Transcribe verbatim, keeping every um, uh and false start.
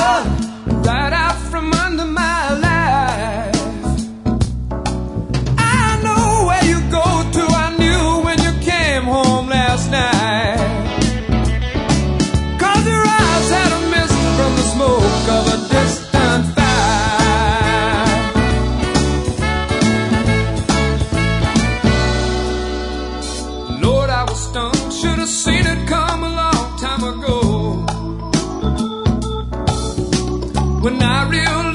right out from under my life. I know where you go to, I knew when you came home last night. Cause your eyes had a mist from the smoke of a distant fire. Lord, I was stung, should have seen it come a long time ago. When I realized